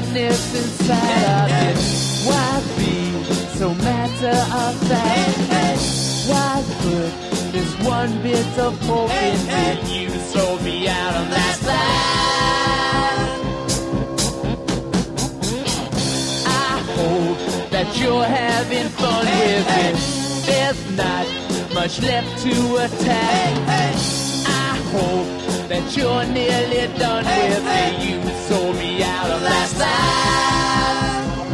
sadness inside of you. Why be so matter of fact? Why put this one bit of hope in me? You sold me out on that side. I hope that you're having fun with it. There's not much left to attack. I hope that you're nearly done with me. You sold me out on that side.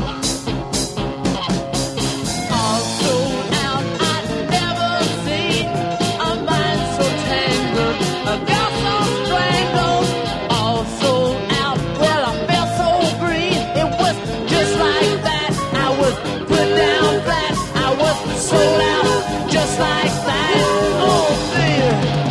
All sold out, I'd never seen a mind so tangled, a girl so strangled. All sold out, well I felt so green. It was just like that. I was put down flat. I was sold out, just like that. Oh dear.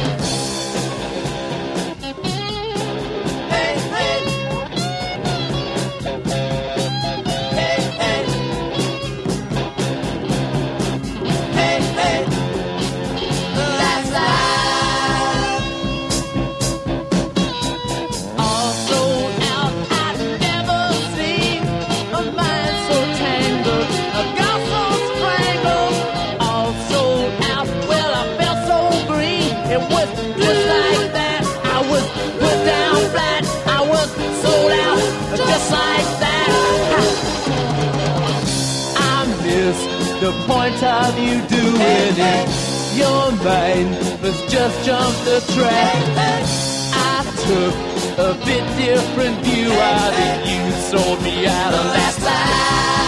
The point of you doing it, your mind was just jumped the track. I took a bit different view of it. You sold me out on that side.